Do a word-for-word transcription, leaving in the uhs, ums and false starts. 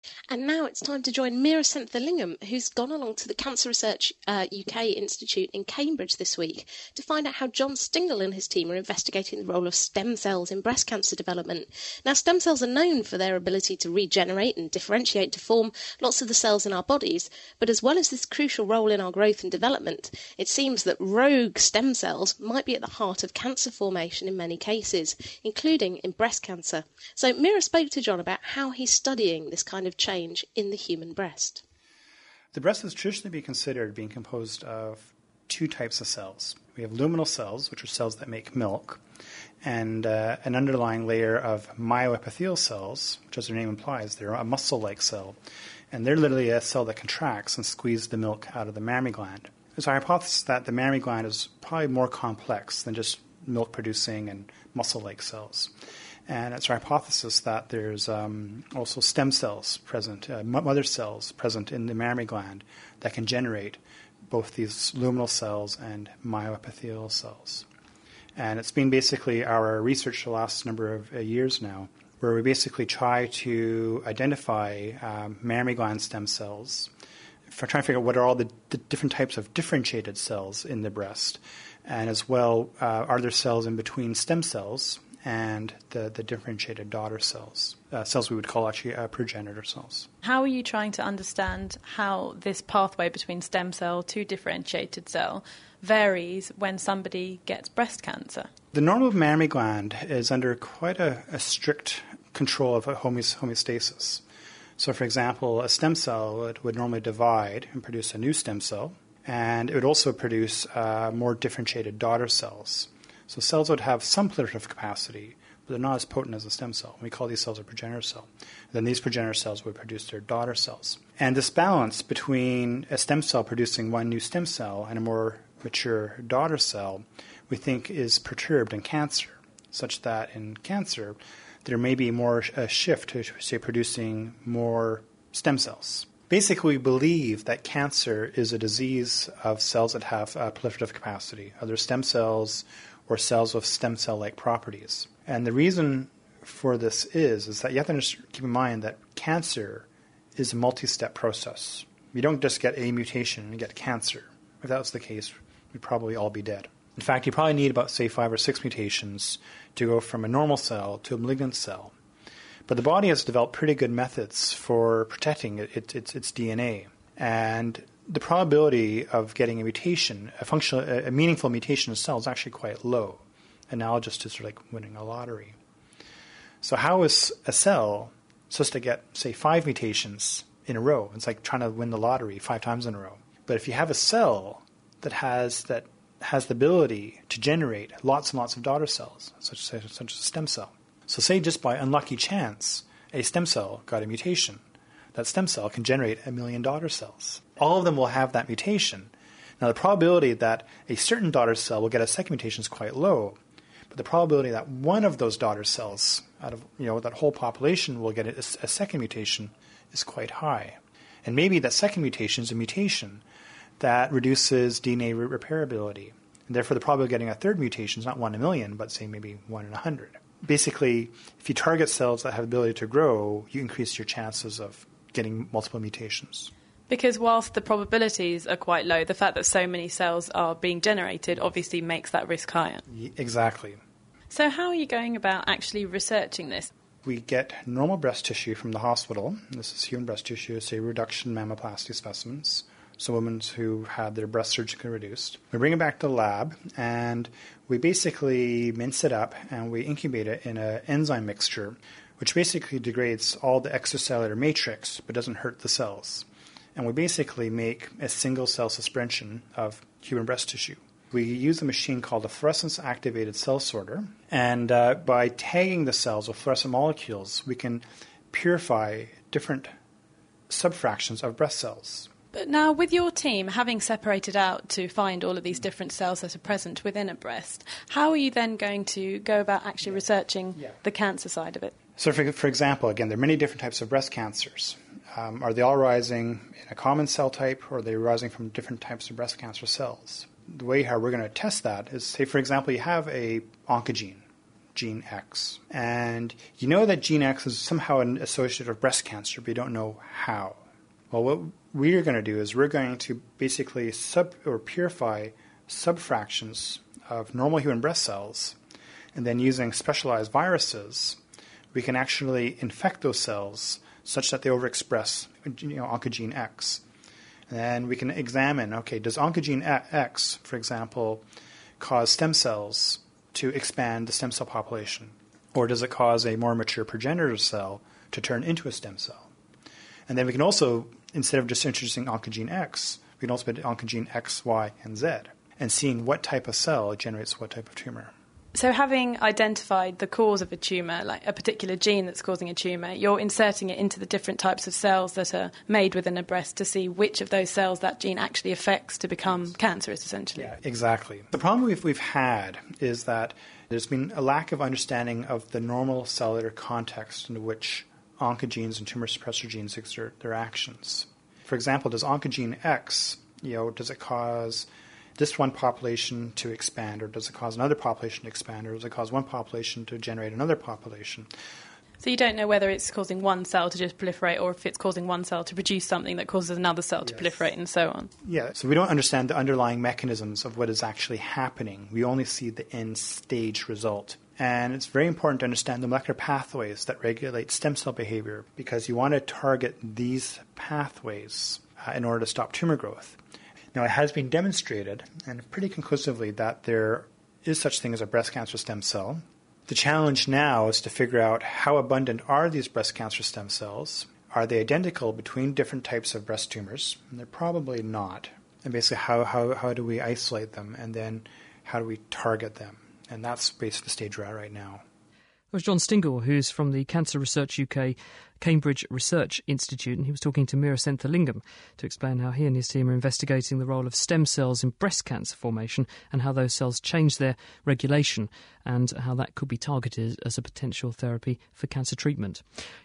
And now it's time to join Meera Senthilingam, who's gone along to the Cancer Research uh, U K Institute in Cambridge this week to find out how John Stingle and his team are investigating the role of stem cells in breast cancer development. Now, stem cells are known for their ability to regenerate and differentiate to form lots of the cells in our bodies, but as well as this crucial role in our growth and development, it seems that rogue stem cells might be at the heart of cancer formation in many cases, including in breast cancer. So Meera spoke to John about how he's studying this kind of change in the human breast. The breast has traditionally been considered being composed of two types of cells. We have luminal cells, which are cells that make milk, and uh, an underlying layer of myoepithelial cells, which as their name implies, they're a muscle-like cell, and they're literally a cell that contracts and squeezes the milk out of the mammary gland. There's a hypothesis that the mammary gland is probably more complex than just milk-producing and muscle-like cells. And it's our hypothesis that there's um, also stem cells present, uh, mother cells present in the mammary gland that can generate both these luminal cells and myoepithelial cells. And it's been basically our research the last number of uh, years now, where we basically try to identify um, mammary gland stem cells, for trying to figure out what are all the, the different types of differentiated cells in the breast, and as well, uh, are there cells in between stem cells and the, the differentiated daughter cells, uh, cells we would call actually uh, progenitor cells. How are you trying to understand how this pathway between stem cell to differentiated cell varies when somebody gets breast cancer? The normal mammary gland is under quite a, a strict control of homeostasis. So, for example, a stem cell it would normally divide and produce a new stem cell, and it would also produce uh, more differentiated daughter cells. So cells would have some proliferative capacity, but they're not as potent as a stem cell. We call these cells a progenitor cell. Then these progenitor cells would produce their daughter cells. And this balance between a stem cell producing one new stem cell and a more mature daughter cell, we think is perturbed in cancer, such that in cancer there may be more a shift to, say, producing more stem cells. Basically, we believe that cancer is a disease of cells that have uh, proliferative capacity, other stem cells or cells with stem cell-like properties. And the reason for this is, is that you have to keep in mind that cancer is a multi-step process. You don't just get a mutation and get cancer. If that was the case, we'd probably all be dead. In fact, you probably need about, say, five or six mutations to go from a normal cell to a malignant cell. But the body has developed pretty good methods for protecting it, it, its, its D N A. And the probability of getting a mutation, a functional, a meaningful mutation in a cell is actually quite low, analogous to sort of like winning a lottery. So how is a cell supposed to get, say, five mutations in a row? It's like trying to win the lottery five times in a row. But if you have a cell that has that has the ability to generate lots and lots of daughter cells, such, such as a stem cell. So say just by unlucky chance, a stem cell got a mutation. That stem cell can generate a million daughter cells. All of them will have that mutation. Now, the probability that a certain daughter cell will get a second mutation is quite low, but the probability that one of those daughter cells out of you know that whole population will get a, a second mutation is quite high. And maybe that second mutation is a mutation that reduces D N A repairability. And therefore, the probability of getting a third mutation is not one in a million, but say maybe one in a hundred. Basically, if you target cells that have the ability to grow, you increase your chances of getting multiple mutations. Because whilst the probabilities are quite low, the fact that so many cells are being generated obviously makes that risk higher. Exactly. So how are you going about actually researching this? We get normal breast tissue from the hospital. This is human breast tissue, say reduction mammoplasty specimens, so women who had their breast surgically reduced. We bring it back to the lab, and we basically mince it up, and we incubate it in an enzyme mixture, which basically degrades all the extracellular matrix but doesn't hurt the cells. And we basically make a single-cell suspension of human breast tissue. We use a machine called a fluorescence-activated cell sorter, and uh, by tagging the cells with fluorescent molecules, we can purify different subfractions of breast cells. But now, with your team having separated out to find all of these different cells that are present within a breast, how are you then going to go about actually yeah. researching yeah. the cancer side of it? So, for, for example, again, there are many different types of breast cancers. Um, are they all arising in a common cell type, or are they arising from different types of breast cancer cells? The way how we're going to test that is, say, for example, you have a oncogene gene X. And you know that gene X is somehow associated with breast cancer, but you don't know how. Well, what we're going to do is we're going to basically sub or purify subfractions of normal human breast cells, and then using specialized viruses, we can actually infect those cells such that they overexpress, you know, oncogene X. And then we can examine, okay, does oncogene X, for example, cause stem cells to expand the stem cell population? Or does it cause a more mature progenitor cell to turn into a stem cell? And then we can also, instead of just introducing oncogene X, we can also put oncogene X, Y, and Z, and seeing what type of cell generates what type of tumor. So having identified the cause of a tumour, like a particular gene that's causing a tumour, you're inserting it into the different types of cells that are made within a breast to see which of those cells that gene actually affects to become cancerous, essentially. Yeah, exactly. The problem we've, we've had is that there's been a lack of understanding of the normal cellular context in which oncogenes and tumor suppressor genes exert their actions. For example, does oncogene X, you know, does it cause this one population to expand, or does it cause another population to expand, or does it cause one population to generate another population? So you don't know whether it's causing one cell to just proliferate, or if it's causing one cell to produce something that causes another cell to yes. proliferate, and so on. Yeah, so we don't understand the underlying mechanisms of what is actually happening. We only see the end stage result. And it's very important to understand the molecular pathways that regulate stem cell behavior, because you want to target these pathways uh, in order to stop tumor growth. Now, it has been demonstrated, and pretty conclusively, that there is such thing as a breast cancer stem cell. The challenge now is to figure out how abundant are these breast cancer stem cells. Are they identical between different types of breast tumors? And they're probably not. And basically, how, how, how do we isolate them, and then how do we target them? And that's basically the stage we're at right now. That was John Stingle, who's from the Cancer Research U K Cambridge Research Institute, and he was talking to Meera Senthilingam to explain how he and his team are investigating the role of stem cells in breast cancer formation and how those cells change their regulation and how that could be targeted as a potential therapy for cancer treatment.